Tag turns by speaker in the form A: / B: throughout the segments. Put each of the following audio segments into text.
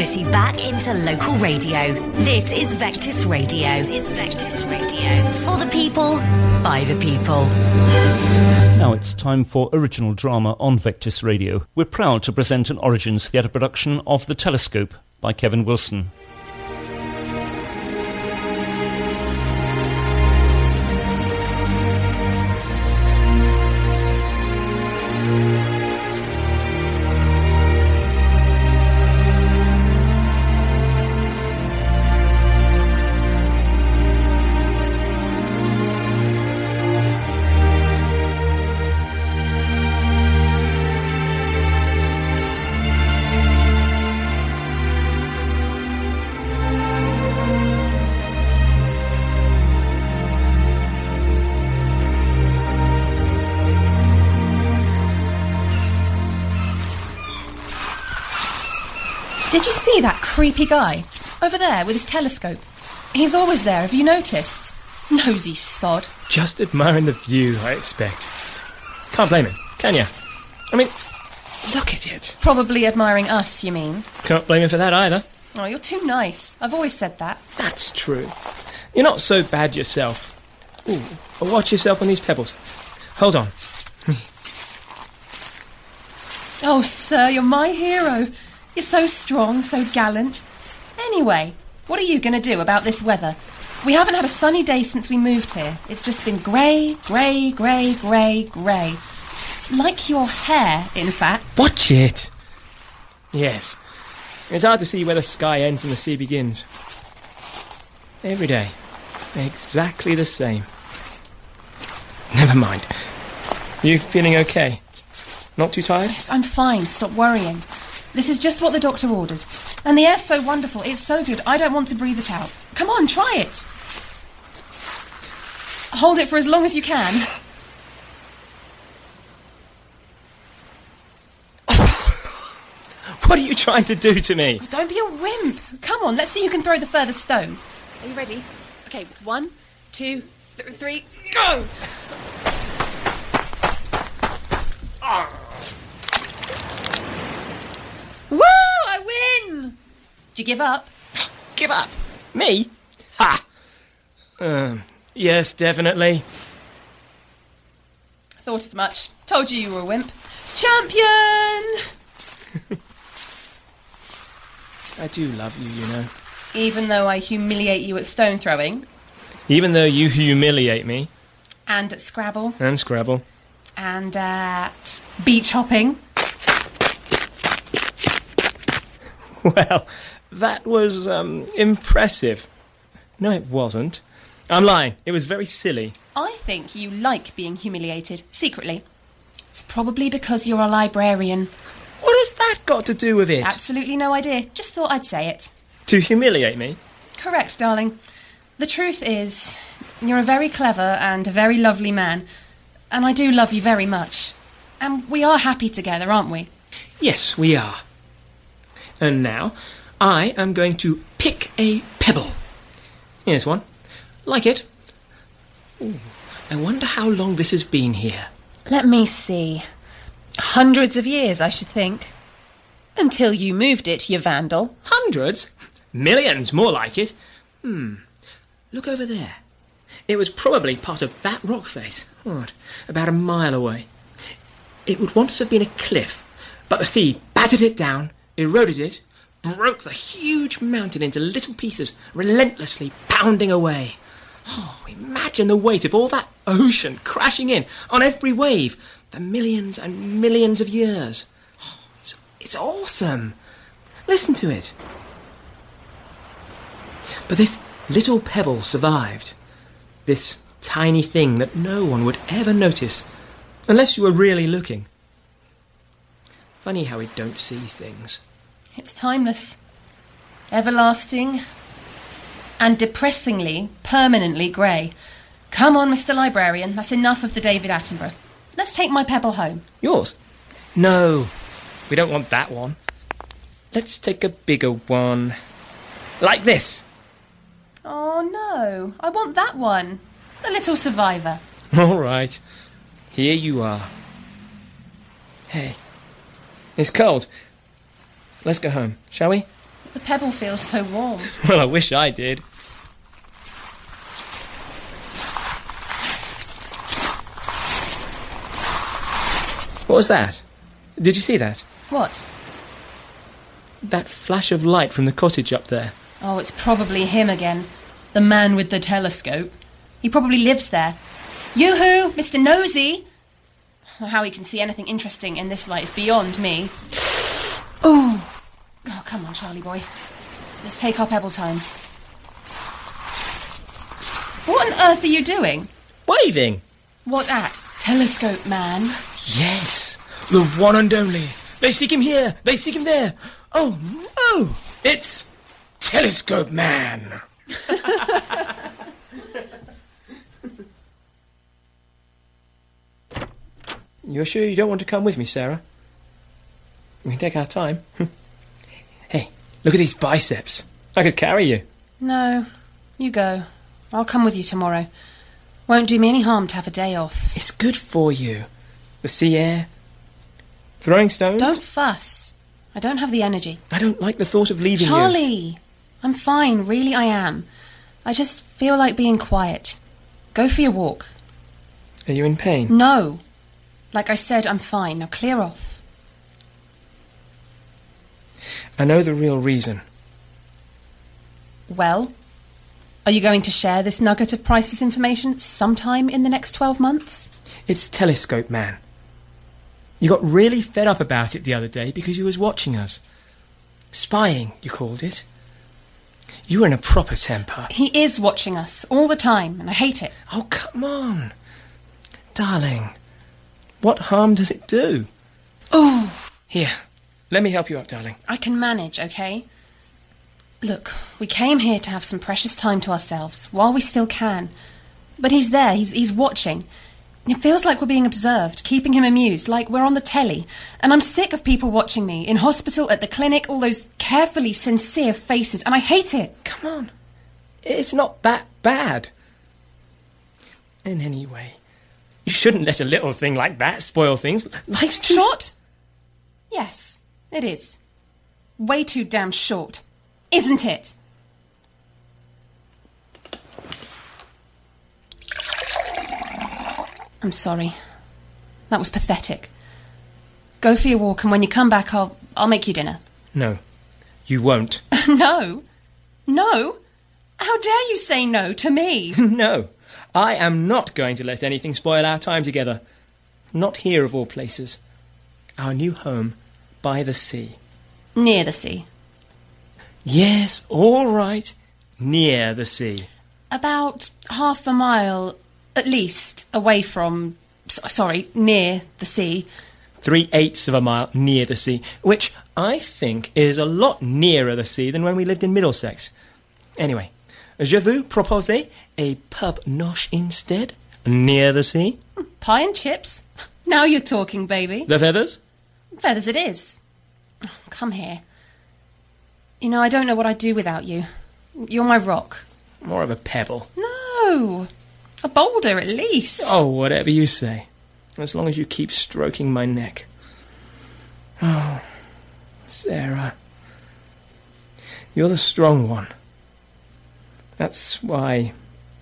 A: community back into local radio. This is Vectis Radio. For the people, by the people.
B: Now it's time for original drama on Vectis Radio. We're proud to present an Origins theatre production of The Telescope by Kevin Wilson.
C: Did you see that creepy guy? Over there with his telescope. He's always there, have you noticed? Nosy sod.
D: Just admiring the view, I expect. Can't blame him, can you? I mean, look at it.
C: Probably admiring us, you mean?
D: Can't blame him for that either.
C: Oh, you're too nice. I've always said that.
D: That's true. You're not so bad yourself. Ooh, watch yourself on these pebbles. Hold on.
C: Oh, sir, you're my hero. You're so strong, so gallant. Anyway, what are you going to do about this weather? We haven't had a sunny day since we moved here. It's just been grey, grey, grey, grey, grey. Like your hair, in fact.
D: Watch it! Yes. It's hard to see where the sky ends and the sea begins. Every day. Exactly the same. Never mind. You feeling okay? Not too tired?
C: Yes, I'm fine. Stop worrying. This is just what the doctor ordered. And the air's so wonderful, it's so good, I don't want to breathe it out. Come on, try it. Hold it for as long as you can.
D: What are you trying to do to me?
C: Don't be a wimp. Come on, let's see who can throw the furthest stone. Are you ready? Okay, 1, 2, 3, go! Woo! I win! Did you give up?
D: Give up? Me? Ha! Yes, definitely.
C: Thought as much. Told you were a wimp. Champion!
D: I do love you, you know.
C: Even though I humiliate you at stone throwing.
D: Even though you humiliate me.
C: And at Scrabble.
D: And Scrabble.
C: And at beach hopping.
D: Well, that was, impressive. No, it wasn't. I'm lying. It was very silly.
C: I think you like being humiliated, secretly. It's probably because you're a librarian.
D: What has that got to do with it?
C: Absolutely no idea. Just thought I'd say it.
D: To humiliate me?
C: Correct, darling. The truth is, you're a very clever and a very lovely man, and I do love you very much. And we are happy together, aren't we?
D: Yes, we are. And now, I am going to pick a pebble. Here's one. Like it? Ooh, I wonder how long this has been here.
C: Let me see. Hundreds of years, I should think. Until you moved it, you vandal.
D: Hundreds? Millions, more like it. Look over there. It was probably part of that rock face. What? About a mile away. It would once have been a cliff, but the sea battered it down, eroded it, broke the huge mountain into little pieces, relentlessly pounding away. Oh, imagine the weight of all that ocean crashing in on every wave for millions and millions of years. Oh, it's awesome. Listen to it. But this little pebble survived. This tiny thing that no one would ever notice unless you were really looking. Funny how we don't see things.
C: It's timeless, everlasting, and depressingly, permanently grey. Come on, Mr. Librarian, that's enough of the David Attenborough. Let's take my pebble home.
D: Yours? No, we don't want that one. Let's take a bigger one. Like this.
C: Oh, no, I want that one. The little survivor.
D: All right, here you are. Hey, it's cold. Let's go home, shall we?
C: The pebble feels so warm.
D: Well, I wish I did. What was that? Did you see that?
C: What?
D: That flash of light from the cottage up there.
C: Oh, it's probably him again. The man with the telescope. He probably lives there. Yoo-hoo, Mr. Nosy! How he can see anything interesting in this light is beyond me. Oh, come on, Charlie boy. Let's take our pebbles home. What on earth are you doing?
D: Waving!
C: What at? Telescope man?
D: Yes, the one and only. They seek him here, they seek him there. Oh, no! It's Telescope Man! You're sure you don't want to come with me, Sarah? We can take our time. Hey, look at these biceps. I could carry you.
C: No, you go. I'll come with you tomorrow. Won't do me any harm to have a day off.
D: It's good for you. The sea air. Throwing stones.
C: Don't fuss. I don't have the energy.
D: I don't like the thought of leaving you.
C: Charlie! I'm fine, really I am. I just feel like being quiet. Go for your walk.
D: Are you in pain?
C: No. Like I said, I'm fine. Now clear off.
D: I know the real reason.
C: Well, are you going to share this nugget of priceless information sometime in the next 12 months?
D: It's Telescope Man. You got really fed up about it the other day because you was watching us. Spying, you called it. You were in a proper temper.
C: He is watching us all the time, and I hate it.
D: Oh, come on. Darling, what harm does it do?
C: Oh,
D: Here, let me help you up, darling.
C: I can manage, okay? Look, we came here to have some precious time to ourselves, while we still can. But he's there, he's watching. It feels like we're being observed, keeping him amused, like we're on the telly. And I'm sick of people watching me, in hospital, at the clinic, all those carefully sincere faces, and I hate it.
D: Come on. It's not that bad. And anyway, you shouldn't let a little thing like that spoil things. Life's too...
C: Short? Yes, it is. Way too damn short. Isn't it? I'm sorry. That was pathetic. Go for your walk, and when you come back, I'll make you dinner.
D: No, you won't.
C: No? No? How dare you say no to me?
D: No, I am not going to let anything spoil our time together. Not here, of all places. Our new home by the sea.
C: Near the sea.
D: Yes, all right. Near the sea.
C: About half a mile, at least, away from... near the sea.
D: 3/8 of a mile near the sea, which I think is a lot nearer the sea than when we lived in Middlesex. Anyway, je vous propose a pub noche instead, near the sea.
C: Pie and chips? Now you're talking, baby.
D: The feathers?
C: Feathers it is. Oh, come here. You know, I don't know what I'd do without you. You're my rock.
D: More of a pebble.
C: No, a boulder at least.
D: Oh, whatever you say. As long as you keep stroking my neck. Oh, Sarah. You're the strong one. That's why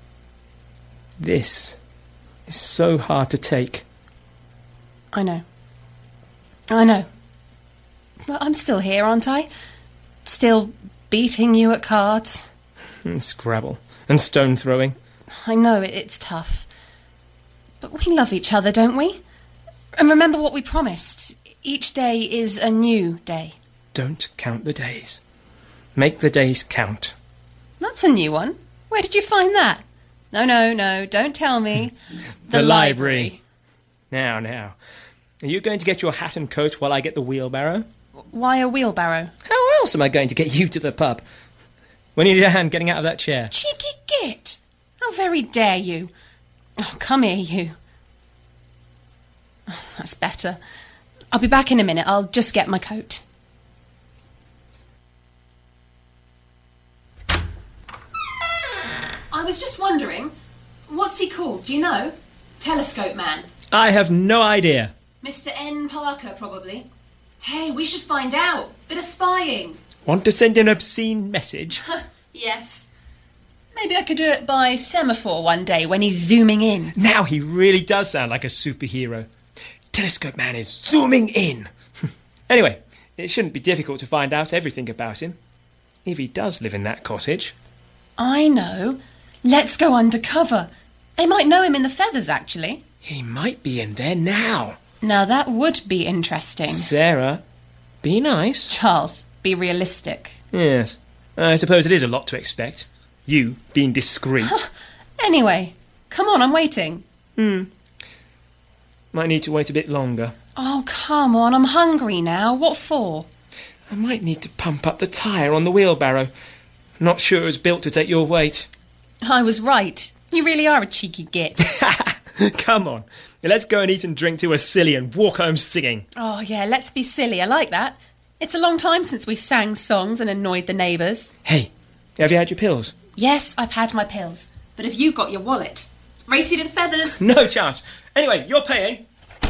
D: this is so hard to take.
C: I know. I know. But I'm still here, aren't I? Still beating you at cards.
D: And Scrabble. And stone throwing.
C: I know it's tough. But we love each other, don't we? And remember what we promised. Each day is a new day.
D: Don't count the days. Make the days count.
C: That's a new one. Where did you find that? No, don't tell me.
D: The library. Now. Are you going to get your hat and coat while I get the wheelbarrow?
C: Why a wheelbarrow?
D: How else am I going to get you to the pub? When you need a hand getting out of that chair.
C: Cheeky git! How very dare you? Oh, come here, you. Oh, that's better. I'll be back in a minute. I'll just get my coat. I was just wondering, what's he called? Do you know? Telescope Man.
D: I have no idea.
C: Mr. N. Parker, probably. Hey, we should find out. Bit of spying.
D: Want to send an obscene message?
C: Yes. Maybe I could do it by semaphore one day when he's zooming in.
D: Now he really does sound like a superhero. Telescope Man is zooming in. Anyway, it shouldn't be difficult to find out everything about him. If he does live in that cottage.
C: I know. Let's go undercover. They might know him in the Feathers, actually.
D: He might be in there now.
C: Now that would be interesting.
D: Sarah, be nice.
C: Charles, be realistic.
D: Yes, I suppose it is a lot to expect. You being discreet.
C: Anyway, come on, I'm waiting.
D: Might need to wait a bit longer.
C: Oh, come on, I'm hungry now. What for?
D: I might need to pump up the tyre on the wheelbarrow. Not sure it was built to take your weight.
C: I was right. You really are a cheeky git.
D: Come on, let's go and eat and drink to a silly and walk home singing.
C: Oh, yeah, let's be silly. I like that. It's a long time since we sang songs and annoyed the neighbours.
D: Hey, have you had your pills?
C: Yes, I've had my pills. But have you got your wallet? Race you to the Feathers.
D: No chance. Anyway, you're paying.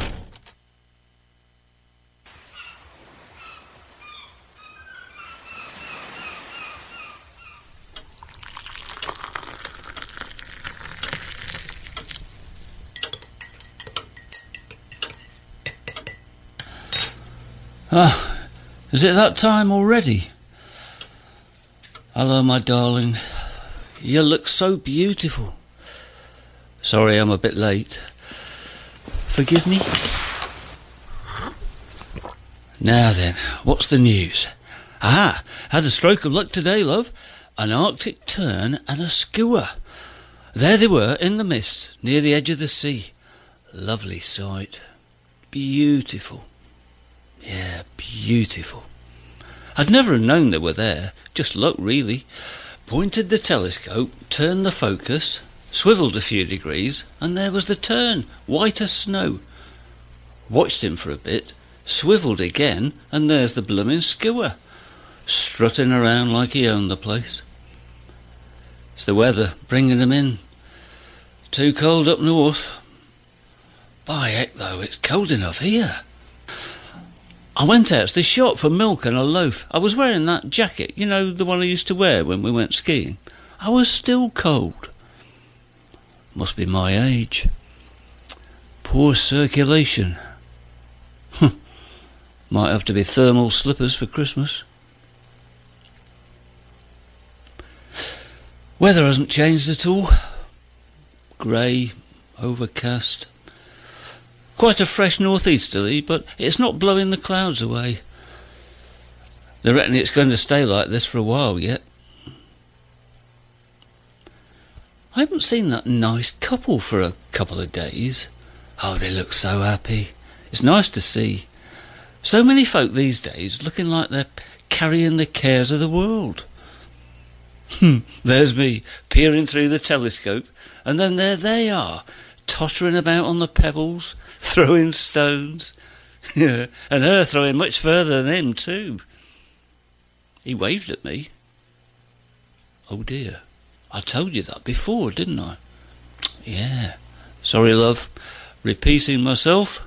B: Ah, is it that time already? Hello, my darling. You look so beautiful. Sorry I'm a bit late. Forgive me? Now then, what's the news? Ah, had a stroke of luck today, love. An Arctic tern and a skua. There they were in the mist, near the edge of the sea. Lovely sight. Beautiful. Yeah, beautiful. I'd never have known they were there. Just luck, really. Pointed the telescope, turned the focus, swivelled a few degrees, and there was the tern, white as snow. Watched him for a bit, swivelled again, and there's the bloomin' skua, strutting around like he owned the place. It's the weather bringing him in. Too cold up north. By heck, though, it's cold enough here. I went out to the shop for milk and a loaf. I was wearing that jacket, you know, the one I used to wear when we went skiing. I was still cold. Must be my age. Poor circulation. Might have to be thermal slippers for Christmas. Weather hasn't changed at all. Grey, overcast. Quite a fresh northeasterly, but it's not blowing the clouds away. They reckon it's going to stay like this for a while yet. I haven't seen that nice couple for a couple of days. Oh, they look so happy. It's nice to see. So many folk these days looking like they're carrying the cares of the world. There's me, peering through the telescope, and then there they are, tottering about on the pebbles, throwing stones. And her throwing much further than him, too. He waved at me. Oh, dear. I told you that before, didn't I? Yeah. Sorry, love. Repeating myself.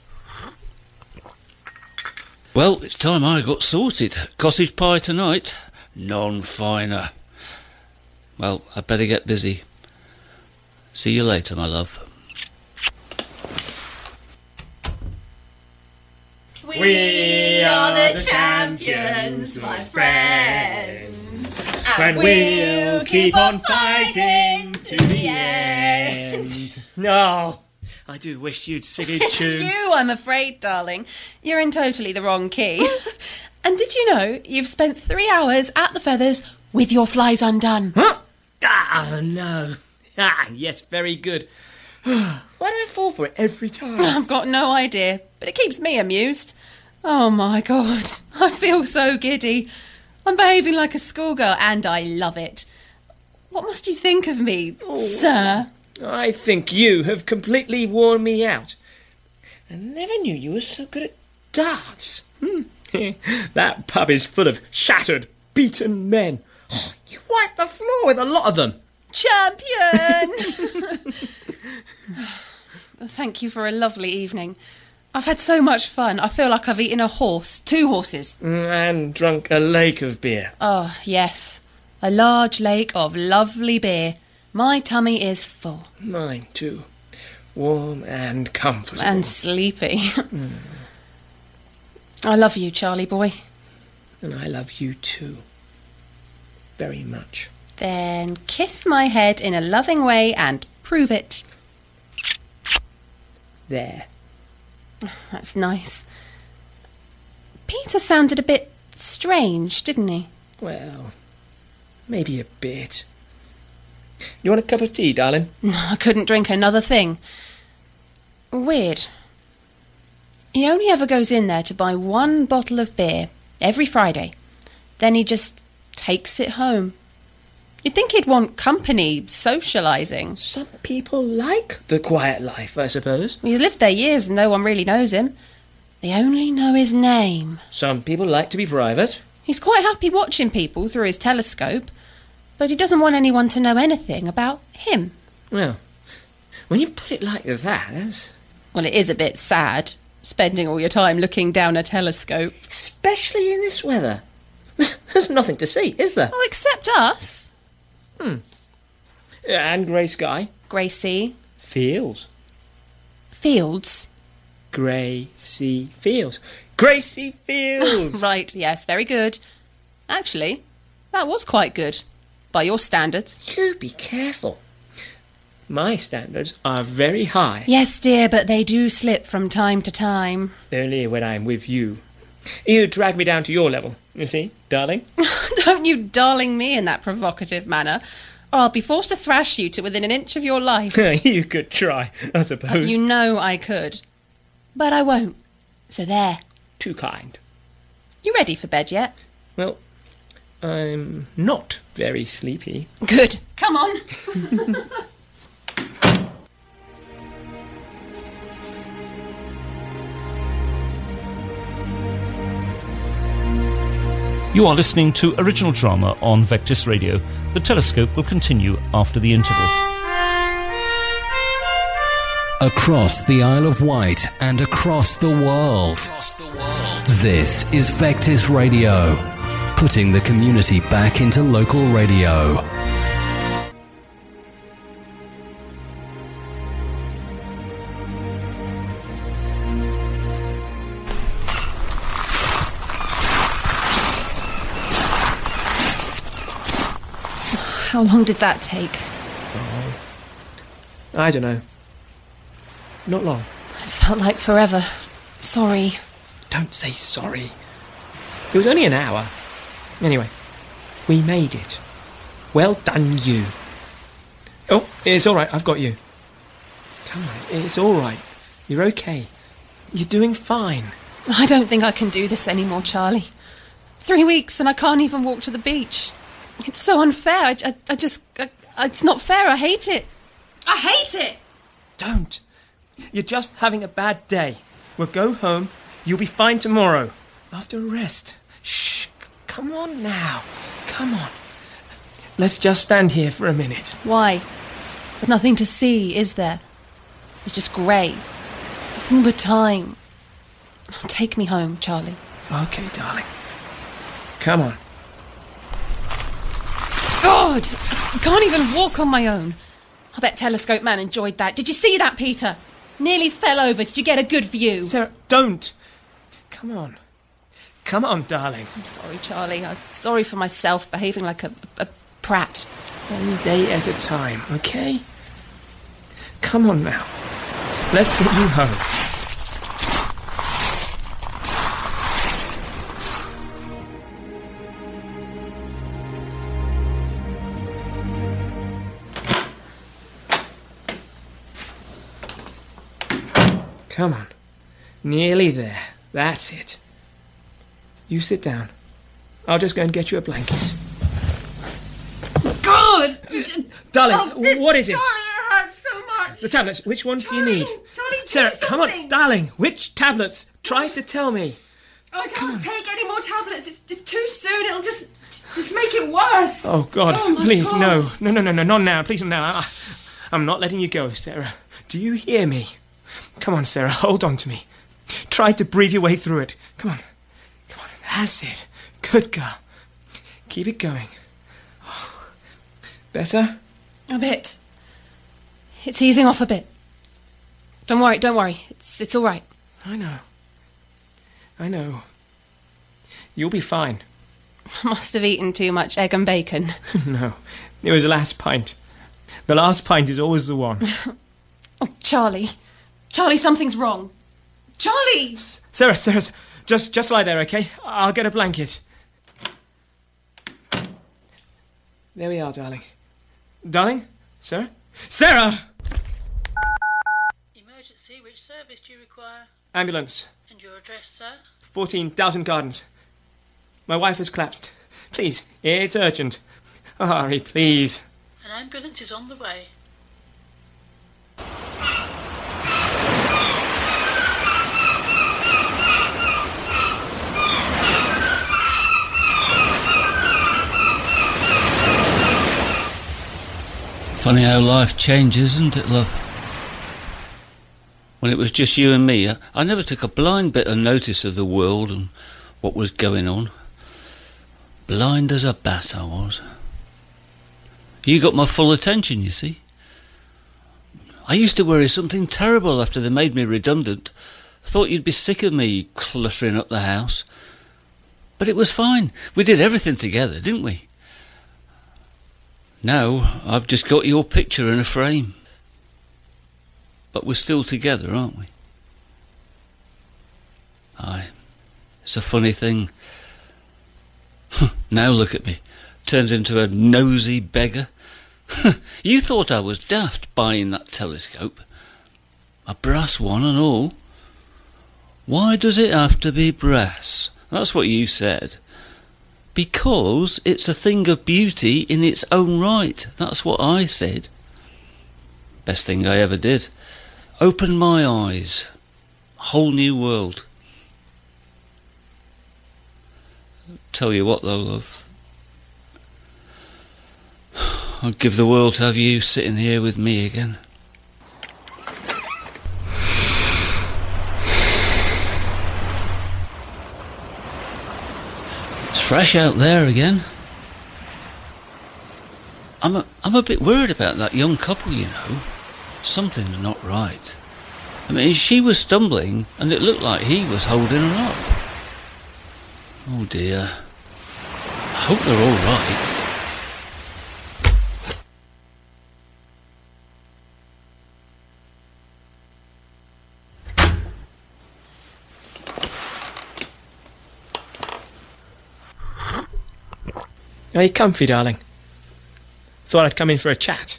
B: Well, it's time I got sorted. Cottage pie tonight. None finer. Well, I'd better get busy. See you later, my love.
C: We are the champions, my friends, and we'll keep on fighting to the end.
D: No, I do wish you'd sing a
C: It's
D: tune.
C: you, I'm afraid, darling. You're in totally the wrong key. And did you know you've spent 3 hours at the Feathers with your flies undone?
D: Huh? Ah, no. Ah, yes, very good. Why do I fall for it every time?
C: I've got no idea, but it keeps me amused. Oh, my God. I feel so giddy. I'm behaving like a schoolgirl, and I love it. What must you think of me, sir?
D: I think you have completely worn me out. I never knew you were so good at darts. That pub is full of shattered, beaten men. Oh, you wiped the floor with a lot of them.
C: Champion! Thank you for a lovely evening. I've had so much fun. I feel like I've eaten a horse. 2 horses.
D: And drunk a lake of beer.
C: Oh, yes. A large lake of lovely beer. My tummy is full.
D: Mine too. Warm and comfortable.
C: And sleepy. I love you, Charlie boy.
D: And I love you too. Very much.
C: Then kiss my head in a loving way and prove it.
D: There.
C: That's nice. Peter sounded a bit strange, didn't he?
D: Well, maybe a bit. You want a cup of tea, darling?
C: No, I couldn't drink another thing. Weird. He only ever goes in there to buy 1 bottle of beer every Friday. Then he just takes it home. You'd think he'd want company, socialising.
D: Some people like the quiet life, I suppose.
C: He's lived there years and no one really knows him. They only know his name.
D: Some people like to be private.
C: He's quite happy watching people through his telescope, but he doesn't want anyone to know anything about him.
D: Well, when you put it like that, that's...
C: Well, it is a bit sad, spending all your time looking down a telescope.
D: Especially in this weather. There's nothing to see, is there?
C: Oh, except us.
D: And grey sky.
C: Grey sea.
D: Fields.
C: Fields.
D: Grey sea fields. Grey sea fields!
C: Right, yes, very good. Actually, that was quite good. By your standards.
D: You be careful. My standards are very high.
C: Yes, dear, but they do slip from time to time.
D: Only when I'm with you. You drag me down to your level, you see, darling?
C: Don't you darling me in that provocative manner, or I'll be forced to thrash you to within an inch of your life.
D: You could try, I suppose.
C: You know I could. But I won't. So there.
D: Too kind.
C: You ready for bed yet?
D: Well, I'm not very sleepy.
C: Good. Come on.
E: You are listening to original drama on Vectis Radio. The Telescope will continue after the interval.
F: Across the Isle of Wight and across the world. This is Vectis Radio, putting the community back into local radio.
C: How long did that take?
D: I don't know. Not long.
C: It felt like forever. Sorry.
D: Don't say sorry. It was only an hour. Anyway, we made it. Well done, you. Oh, it's all right. I've got you. Come on, it's all right. You're okay. You're doing fine.
C: I don't think I can do this anymore, Charlie. 3 weeks and I can't even walk to the beach. It's so unfair. It's not fair. I hate it. I hate it!
D: Don't. You're just having a bad day. We'll go home. You'll be fine tomorrow. After a rest. Shh. Come on now. Come on. Let's just stand here for a minute.
C: Why? There's nothing to see, is there? It's just grey. All the time. Take me home, Charlie.
D: Okay, darling. Come on.
C: God! I can't even walk on my own. I bet Telescope Man enjoyed that. Did you see that, Peter? Nearly fell over. Did you get a good view?
D: Sarah, don't. Come on. Come on, darling.
C: I'm sorry, Charlie. I'm sorry for myself, behaving like a prat.
D: One day at a time, okay? Come on now. Let's get you home. Come on. Nearly there. That's it. You sit down. I'll just go and get you a blanket.
C: God!
D: Darling, what is it?
C: Charlie, it hurts so much.
D: The tablets. Which ones do you
C: Charlie,
D: need?
C: Charlie, do
D: Sarah,
C: something.
D: come on. Darling, which tablets? Try to tell me.
C: I can't take any more tablets. It's too soon. It'll just make it worse.
D: Oh, God.
C: Oh, my
D: Please,
C: God.
D: no, not now. Please, not now. I'm not letting you go, Sarah. Do you hear me? Come on, Sarah, hold on to me. Try to breathe your way through it. Come on. That's it. Good girl. Keep it going. Oh. Better?
C: A bit. It's easing off a bit. Don't worry. It's all right.
D: I know. You'll be fine.
C: Must have eaten too much egg and bacon.
D: No, it was the last pint. The last pint is always the one.
C: Oh, Charlie, something's wrong. Charlie!
D: Sarah, just lie there, okay? I'll get a blanket. There we are, darling. Darling? Sarah? Sarah!
G: Emergency, which service do you require?
D: Ambulance.
G: And your address, sir?
D: 14,000 Gardens. My wife has collapsed. Please, it's urgent. Oh, hurry, please.
G: An ambulance is on the way.
B: Funny how life changes, isn't it, love? When it was just you and me, I never took a blind bit of notice of the world and what was going on. Blind as a bat I was. You got my full attention, you see. I used to worry something terrible after they made me redundant. Thought you'd be sick of me cluttering up the house. But it was fine. We did everything together, didn't we? Now I've just got your picture in a frame. But we're still together, aren't we? Aye. It's a funny thing. Now look at me. Turned into a nosy beggar. You thought I was daft buying that telescope. A brass one and all. Why does it have to be brass? That's what you said. Because it's a thing of beauty in its own right. That's what I said. Best thing I ever did. Opened my eyes. A whole new world. Tell you what though, love. I'd give the world to have you sitting here with me again. It's fresh out there again. I'm a bit worried about that young couple, you know. Something's not right. I mean, she was stumbling and it looked like he was holding her up. Oh dear. I hope they're all right.
D: Are you comfy, darling? Thought I'd come in for a chat.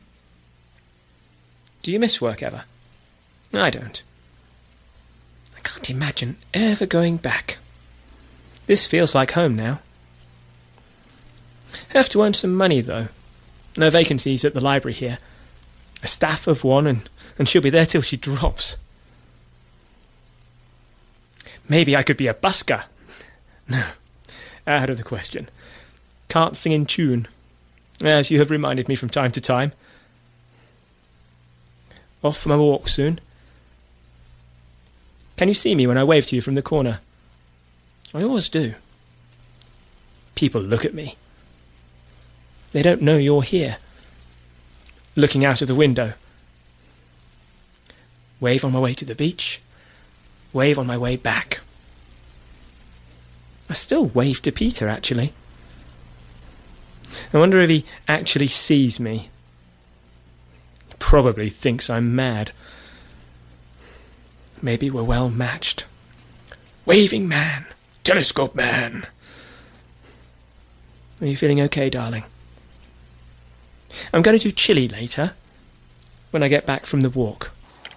D: Do you miss work ever? I don't. I can't imagine ever going back. This feels like home now. Have to earn some money, though. No vacancies at the library here. A staff of one, and she'll be there till she drops. Maybe I could be a busker. No, out of the question. Can't sing in tune, as you have reminded me from time to time. Off for my walk soon. Can you see me when I wave to you from the corner? I always do. People look at me. They don't know you're here, looking out of the window. Wave on my way to the beach. Wave on my way back. I still wave to Peter, actually. I wonder if he actually sees me. He probably thinks I'm mad. Maybe we're well matched. Waving man. Telescope man. Are you feeling okay, darling? I'm going to do chili later, when I get back from the walk.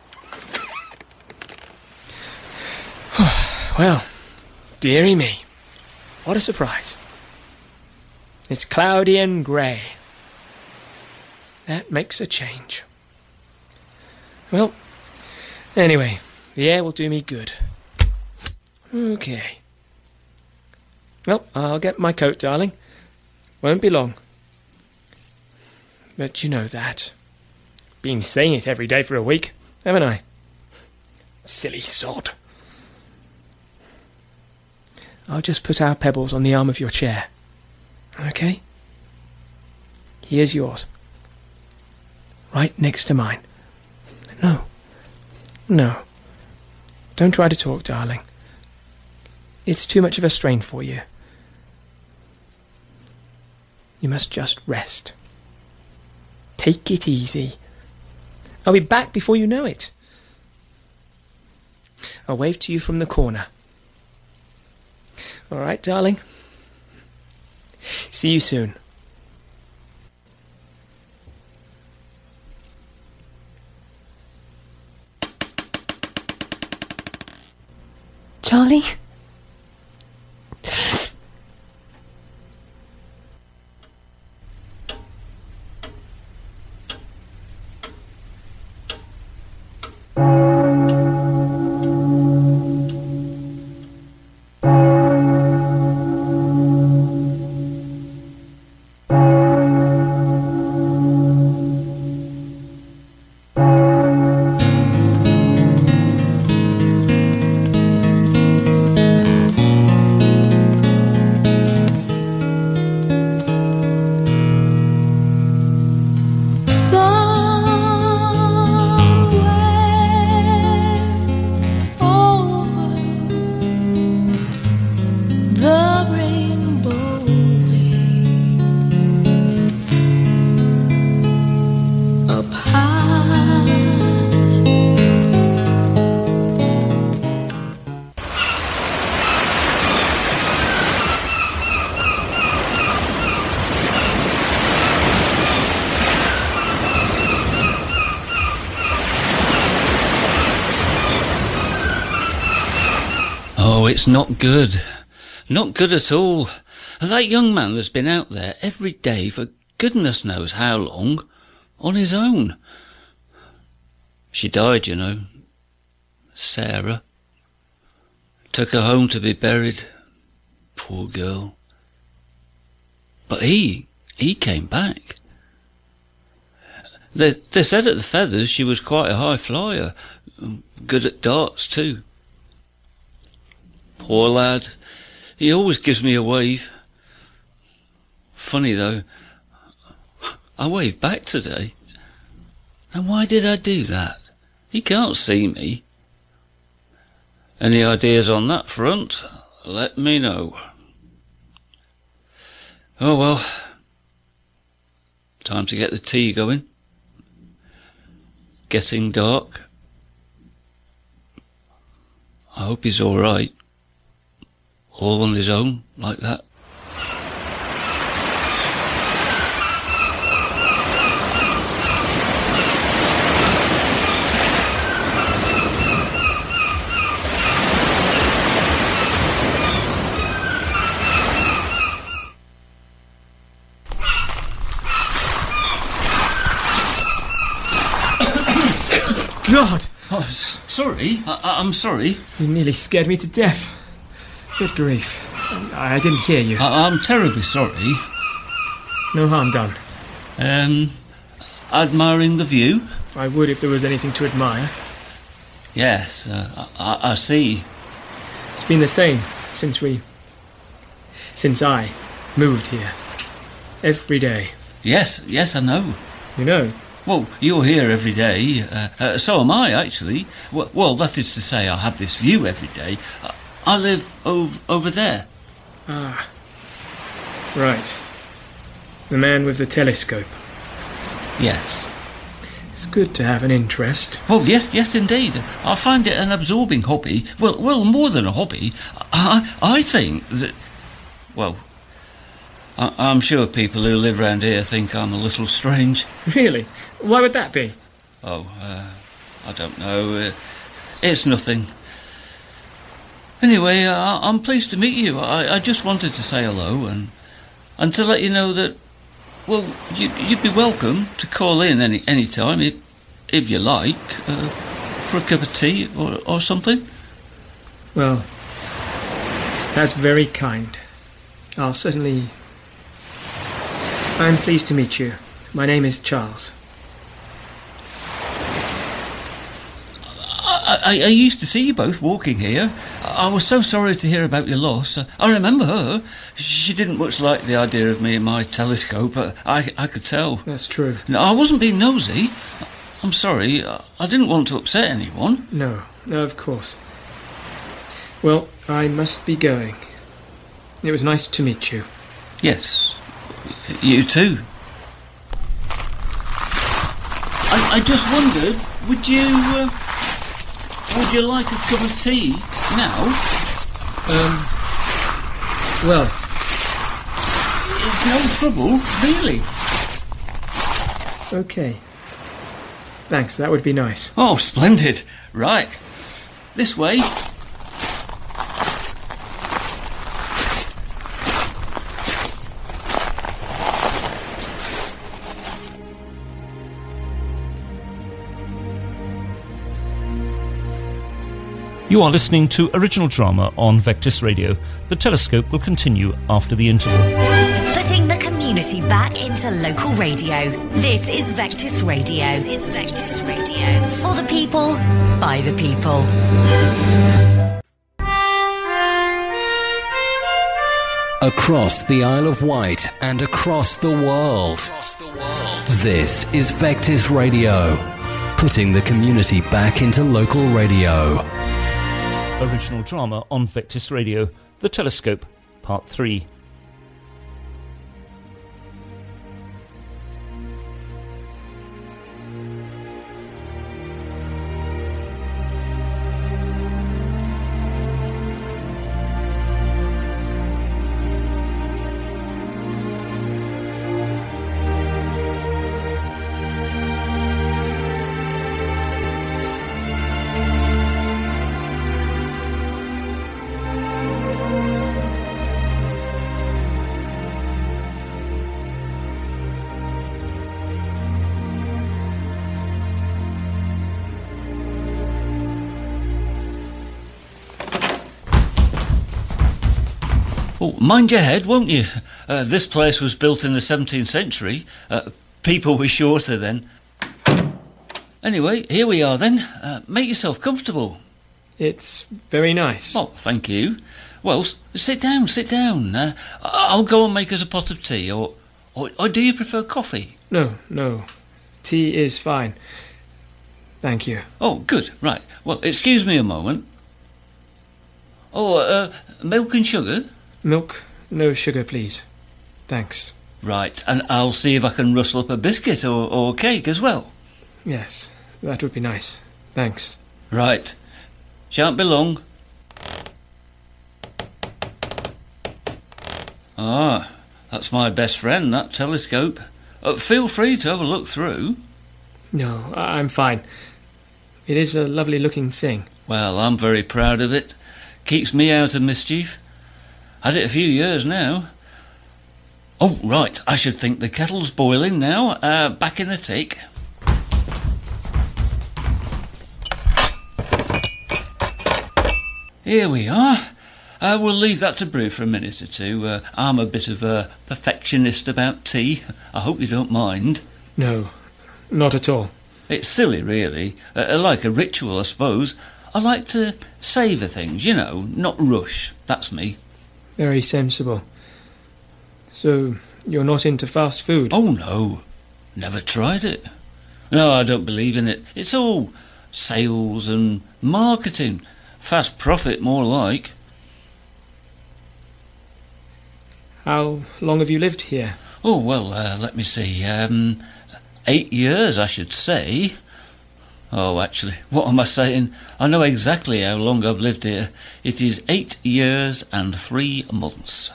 D: Well, dearie me, what a surprise. It's cloudy and grey. That makes a change. Well, anyway, the air will do me good. Okay. Well, I'll get my coat, darling. Won't be long. But you know that. Been saying it every day for a week, haven't I? Silly sod. I'll just put our pebbles on the arm of your chair. Okay? Here's yours. Right next to mine. No. Don't try to talk, darling. It's too much of a strain for you. You must just rest. Take it easy. I'll be back before you know it. I'll wave to you from the corner. All right, darling? See you soon.
C: Charlie?
B: Oh, it's not good. Not good at all. That young man has been out there every day for goodness knows how long, on his own. She died, you know. Sarah. Took her home to be buried. Poor girl. But he came back. They said at the Feathers she was quite a high flyer. Good at darts, too. Poor lad. He always gives me a wave. Funny, though. I waved back today. And why did I do that? He can't see me. Any ideas on that front? Let me know. Oh well. Time to get the tea going. Getting dark. I hope he's all right. All on his own, like that.
D: God!
B: Oh, sorry. I'm sorry.
D: You nearly scared me to death. Good grief. I didn't hear you.
B: I'm terribly sorry.
D: No harm done.
B: Admiring the view?
D: I would if there was anything to admire.
B: Yes, I see.
D: It's been the same since I moved here. Every day.
B: Yes, I know.
D: You know?
B: Well, you're here every day. So am I, actually. Well, that is to say, I have this view every day. I live over there.
D: Ah. Right. The man with the telescope.
B: Yes.
D: It's good to have an interest.
B: Well, yes, indeed. I find it an absorbing hobby. Well, more than a hobby. I think that... Well, I'm sure people who live round here think I'm a little strange.
D: Really? Why would that be?
B: Oh, I don't know. It's nothing. Anyway, I'm pleased to meet you. I just wanted to say hello and to let you know that, well, you'd be welcome to call in any time if you like, for a cup of tea or something.
D: Well, that's very kind. I'll certainly... I'm pleased to meet you. My name is Charles.
B: I used to see you both walking here. I was so sorry to hear about your loss. I remember her. She didn't much like the idea of me and my telescope. I could tell.
D: That's true.
B: No, I wasn't being nosy. I'm sorry. I didn't want to upset anyone.
D: No, of course. Well, I must be going. It was nice to meet you.
B: Yes, you too. I just wondered, would you like a cup of tea now?
D: Well,
B: it's no trouble, really.
D: Okay. Thanks, that would be nice.
B: Oh, splendid. Right. This way.
E: You are listening to original drama on Vectis Radio. The Telescope will continue after the interval.
A: Putting the community back into local radio. This is Vectis Radio. This is Vectis Radio. For the people, by the people.
F: Across the Isle of Wight and across the world. This is Vectis Radio. Putting the community back into local radio.
E: Original drama on Vectis Radio, The Telescope, Part 3.
B: Oh, mind your head, won't you? This place was built in the 17th century. People were shorter then. Anyway, here we are then. Make yourself comfortable.
D: It's very nice.
B: Oh, thank you. Well, sit down. I'll go and make us a pot of tea, or do you prefer coffee?
D: No. Tea is fine. Thank you.
B: Oh, good. Right. Well, excuse me a moment. Oh, milk and sugar?
D: Milk, no sugar, please. Thanks.
B: Right, and I'll see if I can rustle up a biscuit or cake as well.
D: Yes, that would be nice. Thanks.
B: Right. Shan't be long. Ah, that's my best friend, that telescope. Feel free to have a look through.
D: No, I'm fine. It is a lovely looking thing.
B: Well, I'm very proud of it. Keeps me out of mischief. Had it a few years now. Oh, right, I should think the kettle's boiling now. Back in the tick. Here we are. We'll leave that to brew for a minute or two. I'm a bit of a perfectionist about tea. I hope you don't mind.
D: No, not at all.
B: It's silly, really. Like a ritual, I suppose. I like to savour things, you know, not rush. That's me.
D: Very sensible. So, you're not into fast food?
B: Oh, no. Never tried it. No, I don't believe in it. It's all sales and marketing. Fast profit, more like.
D: How long have you lived here?
B: Oh, well, let me see. 8 years, I should say. Oh, actually, what am I saying? I know exactly how long I've lived here. It is 8 years and 3 months.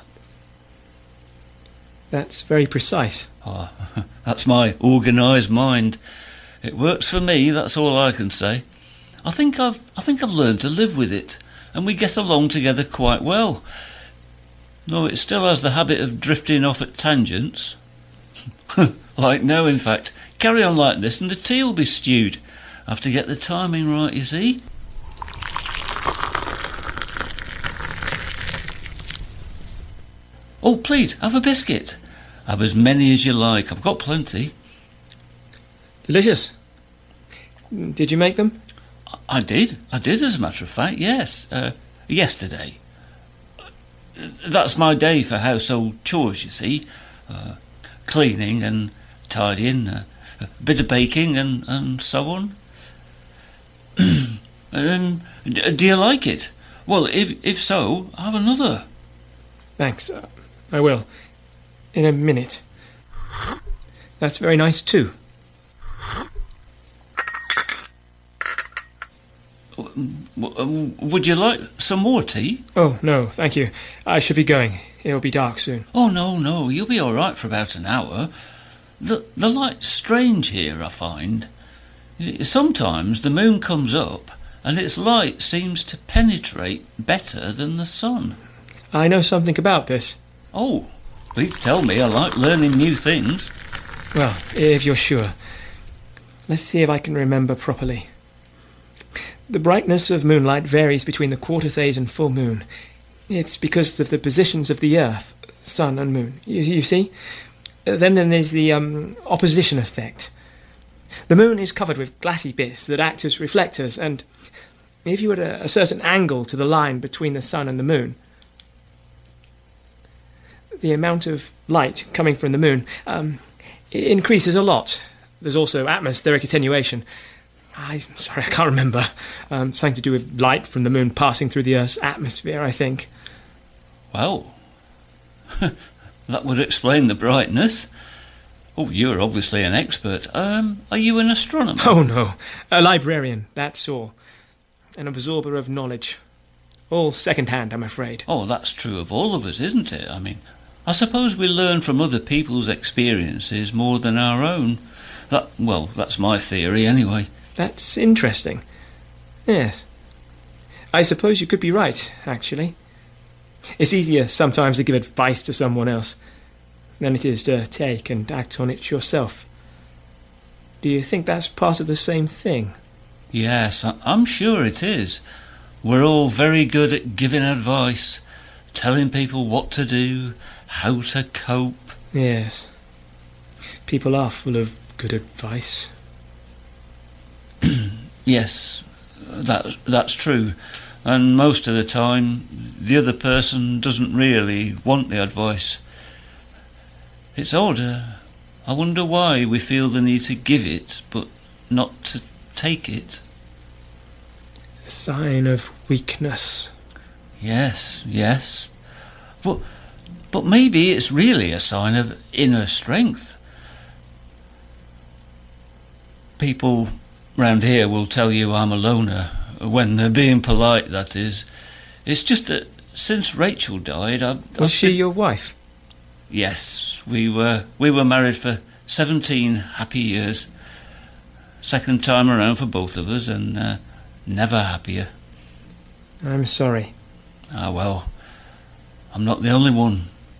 D: That's very precise.
B: Oh, that's my organised mind. It works for me, that's all I can say. I think I've learned to live with it, and we get along together quite well. Though it still has the habit of drifting off at tangents. Like now, in fact. Carry on like this and the tea will be stewed. I have to get the timing right, you see. Oh, please, have a biscuit. Have as many as you like. I've got plenty.
D: Delicious. Did you make them?
B: I did as a matter of fact, yes. Yesterday. That's my day for household chores, you see. Cleaning and tidying, a bit of baking and so on. Do you like it? Well, if so, have another.
D: Thanks. I will. In a minute. That's very nice too.
B: Would you like some more tea?
D: Oh, no, thank you. I should be going. It'll be dark soon.
B: Oh, no, you'll be all right for about an hour. The light's strange here, I find. Sometimes the moon comes up and its light seems to penetrate better than the sun.
D: I know something about this.
B: Oh, please tell me. I like learning new things.
D: Well, if you're sure. Let's see if I can remember properly. The brightness of moonlight varies between the quarter phase and full moon. It's because of the positions of the Earth, Sun and Moon. You see? Then there's the opposition effect. The moon is covered with glassy bits that act as reflectors, and if you were at a certain angle to the line between the Sun and the Moon, the amount of light coming from the moon increases a lot. There's also atmospheric attenuation. I'm sorry, I can't remember. Something to do with light from the moon passing through the Earth's atmosphere, I think.
B: Well, that would explain the brightness. Oh, you're obviously an expert. Are you an astronomer?
D: Oh, no. A librarian, that's all. An absorber of knowledge. All second-hand, I'm afraid.
B: Oh, that's true of all of us, isn't it? I mean, I suppose we learn from other people's experiences more than our own. That's my theory, anyway.
D: That's interesting. Yes. I suppose you could be right, actually. It's easier sometimes to give advice to someone else than it is to take and act on it yourself. Do you think that's part of the same thing?
B: Yes, I'm sure it is. We're all very good at giving advice, telling people what to do, how to cope.
D: Yes. People are full of good advice.
B: Yes, that's true. And most of the time, the other person doesn't really want the advice. It's odd. I wonder why we feel the need to give it, but not to take it.
D: A sign of weakness.
B: Yes. But maybe it's really a sign of inner strength. People round here will tell you I'm a loner, when they're being polite, that is. It's just that since Rachel died,
D: Was she your wife?
B: Yes, we were married for 17 happy years. Second time around for both of us, and never happier.
D: I'm sorry.
B: Well, I'm not the only one.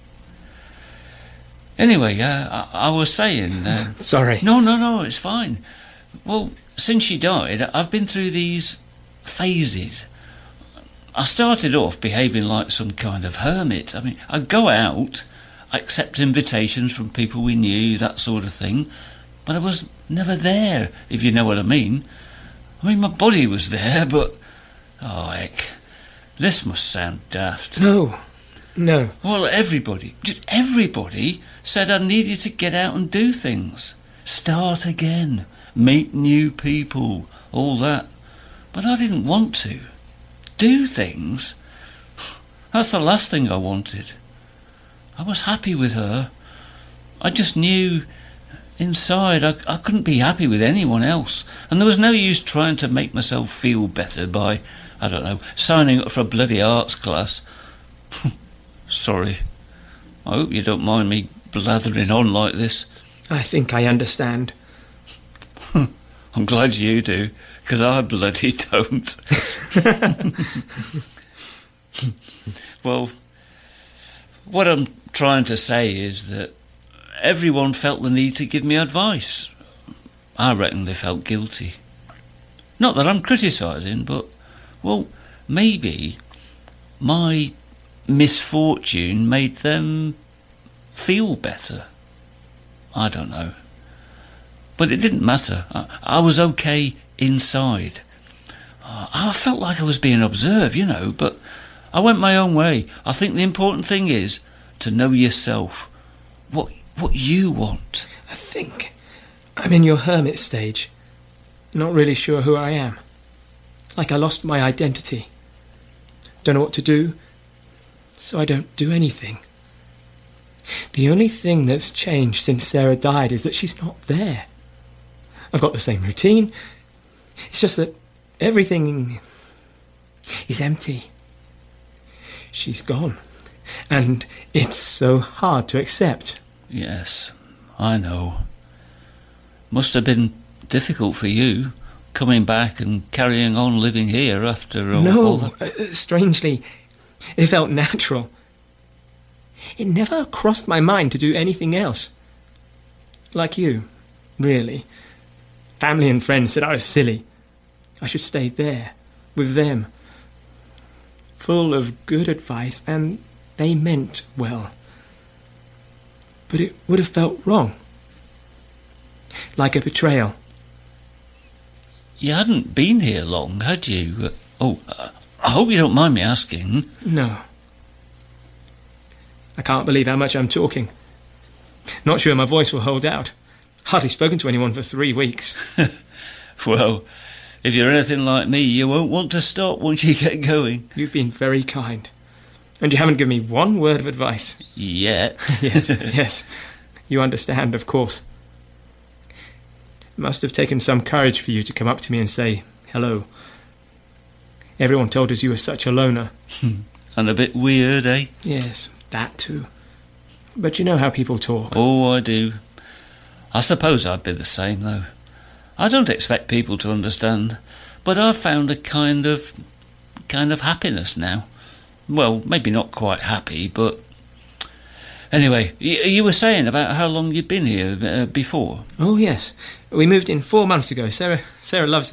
B: Anyway, I was saying...
D: Sorry.
B: No, it's fine. Well, since she died, I've been through these phases. I started off behaving like some kind of hermit. I mean, I'd go out, accept invitations from people we knew, that sort of thing, but I was never there, if you know what I mean. I mean, my body was there, but... Oh, heck. This must sound daft.
D: No.
B: Well, everybody said I needed to get out and do things. Start again. Meet new people. All that. But I didn't want to. Do things? That's the last thing I wanted. I was happy with her. I just knew inside I couldn't be happy with anyone else. And there was no use trying to make myself feel better by, I don't know, signing up for a bloody arts class. Sorry. I hope you don't mind me blathering on like this.
D: I think I understand.
B: I'm glad you do, because I bloody don't. Well, what I'm trying to say is that everyone felt the need to give me advice. I reckon they felt guilty. Not that I'm criticising, but, well, maybe my misfortune made them feel better. I don't know. But it didn't matter. I was okay inside. I felt like I was being observed, but I went my own way. I think the important thing is to know yourself. What you want.
D: I think I'm in your hermit stage. Not really sure who I am. Like I lost my identity. Don't know what to do, so I don't do anything. The only thing that's changed since Sarah died is that she's not there. I've got the same routine. It's just that everything is empty. She's gone, and it's so hard to accept.
B: Yes, I know. Must have been difficult for you, coming back and carrying on living here after all.
D: No, strangely, it felt natural. It never crossed my mind to do anything else. Like you, really. Family and friends said I was silly. I should stay there, with them. Full of good advice, and they meant well. But it would have felt wrong. Like a betrayal.
B: You hadn't been here long, had you? I hope you don't mind me asking.
D: No. I can't believe how much I'm talking. Not sure my voice will hold out. Hardly spoken to anyone for 3 weeks.
B: Well, if you're anything like me, you won't want to stop once you get going.
D: You've been very kind. And you haven't given me one word of advice.
B: Yet.
D: Yet, yes. You understand, of course. It must have taken some courage for you to come up to me and say hello. Everyone told us you were such a loner.
B: And a bit weird, eh?
D: Yes, that too. But you know how people talk.
B: Oh, I do. I suppose I'd be the same, though. I don't expect people to understand, but I've found a kind of happiness now. Well, maybe not quite happy, but... Anyway, you were saying about how long you'd been here before.
D: Oh, yes. We moved in 4 months ago. Sarah loved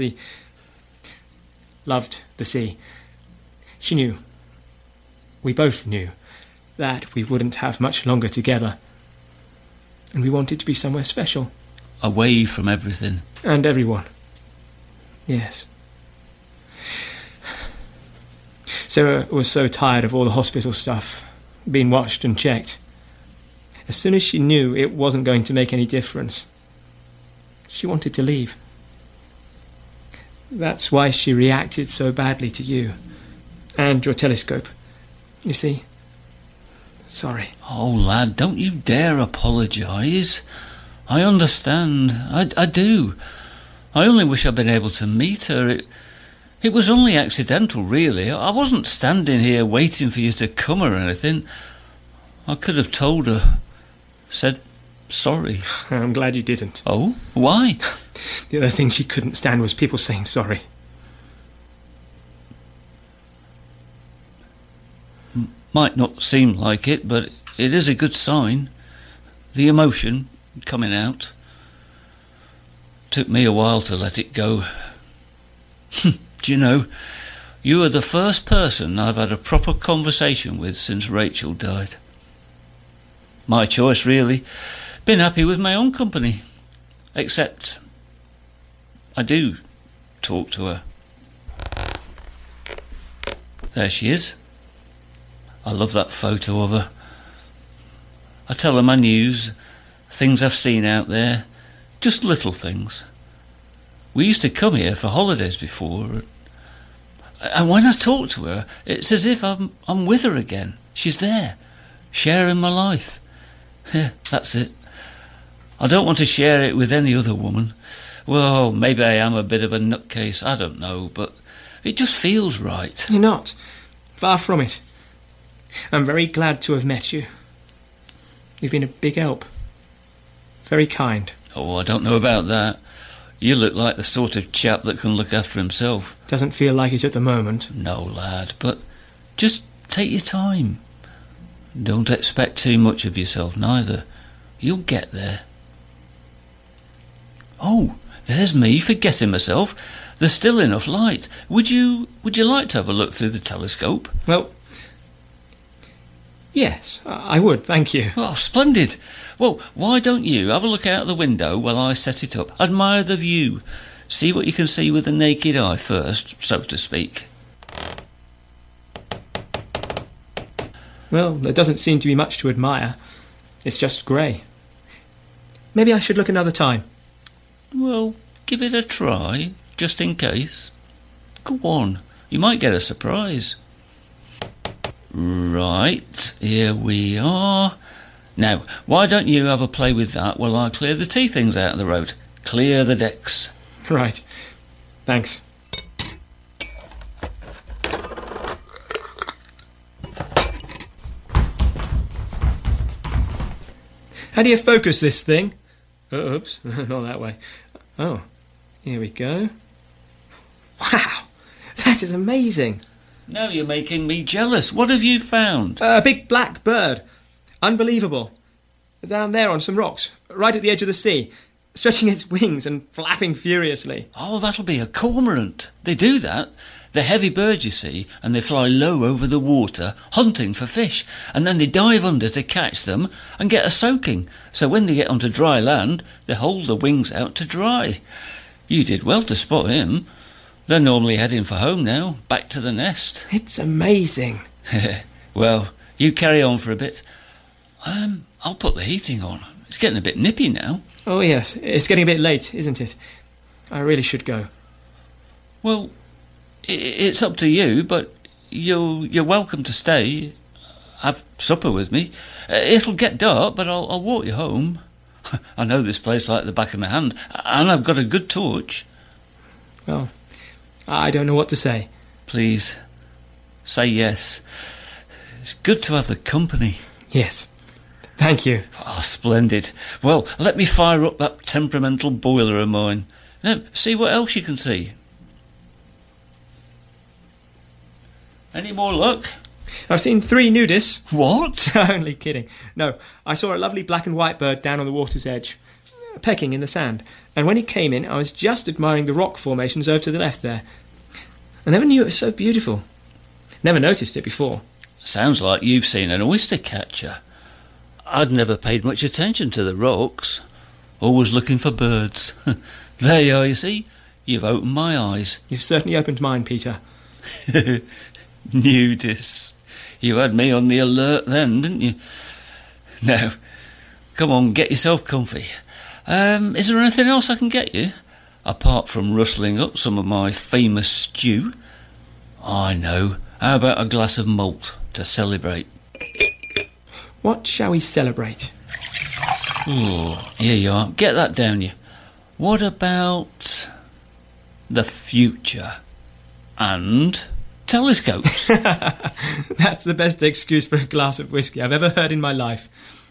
D: the sea. She knew. We both knew that we wouldn't have much longer together. And we wanted to be somewhere special.
B: Away from everything.
D: And everyone. Yes. Sarah was so tired of all the hospital stuff, being watched and checked. As soon as she knew it wasn't going to make any difference, she wanted to leave. That's why she reacted so badly to you and your telescope. You see? Sorry.
B: Oh, lad, don't you dare apologise. I understand. I do. I only wish I'd been able to meet her. It was only accidental, really. I wasn't standing here waiting for you to come or anything. I could have told her. Said sorry.
D: I'm glad you didn't.
B: Oh? Why?
D: The other thing she couldn't stand was people saying sorry.
B: Might not seem like it, but it is a good sign. The emotion coming out. Took me a while to let it go. Do you know, you are the first person I've had a proper conversation with since Rachel died. My choice, really. Been happy with my own company. Except I do talk to her. There she is. I love that photo of her. I tell her my news, things I've seen out there, just little things. We used to come here for holidays before, and when I talk to her, it's as if I'm with her again. She's there, sharing my life. Yeah, that's it. I don't want to share it with any other woman. Well, maybe I am a bit of a nutcase, I don't know, but it just feels right.
D: You're not. Far from it. I'm very glad to have met you. You've been a big help. Very kind.
B: Oh, I don't know about that. You look like the sort of chap that can look after himself.
D: Doesn't feel like it at the moment.
B: No, lad, but just take your time. Don't expect too much of yourself, neither. You'll get there. Oh, there's me forgetting myself. There's still enough light. Would you like to have a look through the telescope?
D: Well, yes, I would, thank you.
B: Oh, splendid. Well, why don't you have a look out the window while I set it up? Admire the view. See what you can see with the naked eye first, so to speak.
D: Well, there doesn't seem to be much to admire. It's just grey. Maybe I should look another time.
B: Well, give it a try, just in case. Go on, you might get a surprise. Right, here we are. Now, why don't you have a play with that while I clear the tea things out of the road? Clear the decks.
D: Right. Thanks. How do you focus this thing? Oh, oops, not that way. Oh, here we go. Wow, that is amazing.
B: Now you're making me jealous. What have you found?
D: A big black bird. Unbelievable. Down there on some rocks, right at the edge of the sea, stretching its wings and flapping furiously.
B: Oh, that'll be a cormorant. They do that. They're heavy birds, you see, and they fly low over the water, hunting for fish, and then they dive under to catch them and get a soaking. So when they get onto dry land, they hold the wings out to dry. You did well to spot him. They're normally heading for home now, back to the nest.
D: It's amazing.
B: Well, you carry on for a bit. I'll put the heating on. It's getting a bit nippy now.
D: Oh, yes, it's getting a bit late, isn't it? I really should go.
B: Well, it's up to you, but you're welcome to stay. Have supper with me. It'll get dark, but I'll walk you home. I know this place like the back of my hand, and I've got a good torch.
D: Well, I don't know what to say.
B: Please, say yes. It's good to have the company.
D: Yes. Thank you.
B: Oh, splendid. Well, let me fire up that temperamental boiler of mine. Now, see what else you can see. Any more luck?
D: I've seen 3 nudists.
B: What?
D: Only kidding. No, I saw a lovely black and white bird down on the water's edge, pecking in the sand. And when he came in, I was just admiring the rock formations over to the left there. I never knew it was so beautiful. Never noticed it before.
B: Sounds like you've seen an oyster catcher. I'd never paid much attention to the rocks. Always looking for birds. There you are, you see. You've opened my eyes.
D: You've certainly opened mine, Peter.
B: Nudists. You had me on the alert then, didn't you? Now, come on, get yourself comfy. Is there anything else I can get you? Apart from rustling up some of my famous stew? I know. How about a glass of malt to celebrate?
D: What shall we celebrate?
B: Oh, here you are. Get that down you. What about the future and telescopes?
D: That's the best excuse for a glass of whiskey I've ever heard in my life.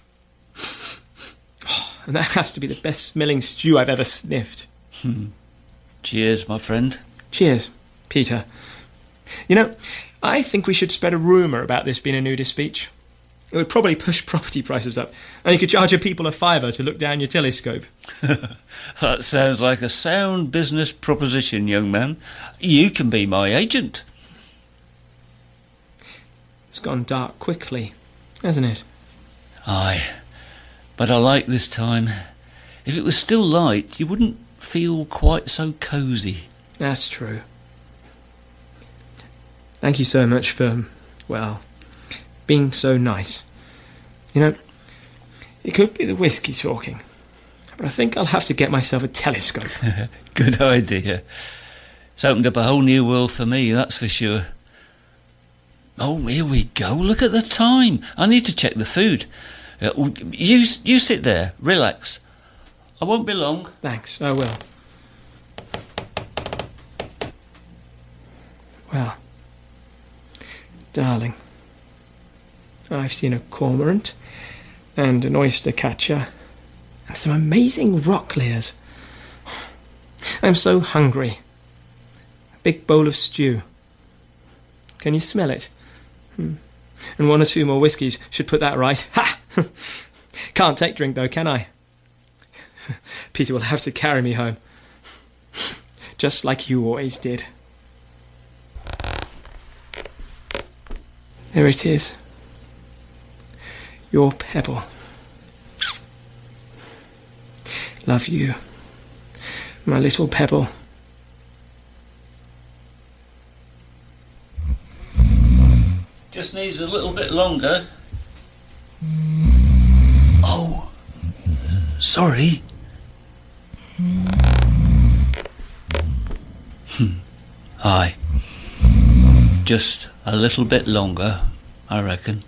D: Oh, and that has to be the best smelling stew I've ever sniffed.
B: Cheers, my friend.
D: Cheers, Peter. You know, I think we should spread a rumour about this being a nudist beach. It would probably push property prices up, and you could charge your people $5 to look down your telescope.
B: That sounds like a sound business proposition, young man. You can be my agent.
D: It's gone dark quickly, hasn't it?
B: Aye, but I like this time. If it was still light, you wouldn't feel quite so cosy.
D: That's true. Thank you so much for, well, being so nice. You know, it could be the whiskey talking, but I think I'll have to get myself a telescope.
B: Good idea. It's opened up a whole new world for me, that's for sure. Oh, here we go. Look at the time. I need to check the food. You sit there. Relax. I won't be long.
D: Thanks, I will. Well, darling, I've seen a cormorant and an oyster catcher and some amazing rock layers. I'm so hungry. A big bowl of stew. Can you smell it? And 1 or 2 more whiskies should put that right. Ha! Can't take drink though, can I? Peter will have to carry me home. Just like you always did. There it is. Your pebble. Love you, my little pebble.
B: just needs a little bit longer. Oh, sorry. Aye. Just a little bit longer, I reckon.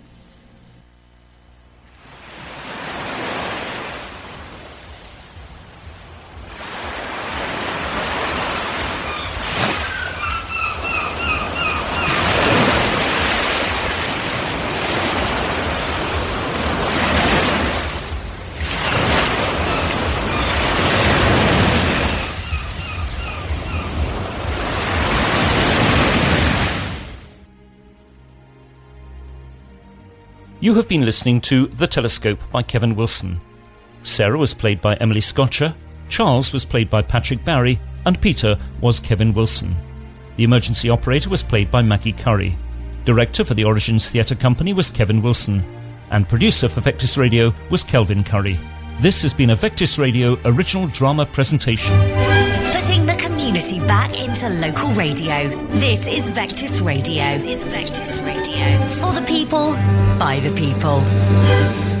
E: You have been listening to The Telescope by Kevin Wilson. Sarah was played by Emily Scotcher, Charles was played by Patrick Barry, and Peter was Kevin Wilson. The emergency operator was played by Maggie Curry. Director for the Origins Theatre Company was Kevin Wilson, and producer for Vectis Radio was Kelvin Curry. This has been a Vectis Radio original drama presentation.
A: Putting the community back into local radio. This is Vectis Radio. This is Vectis Radio. For the people, by the people.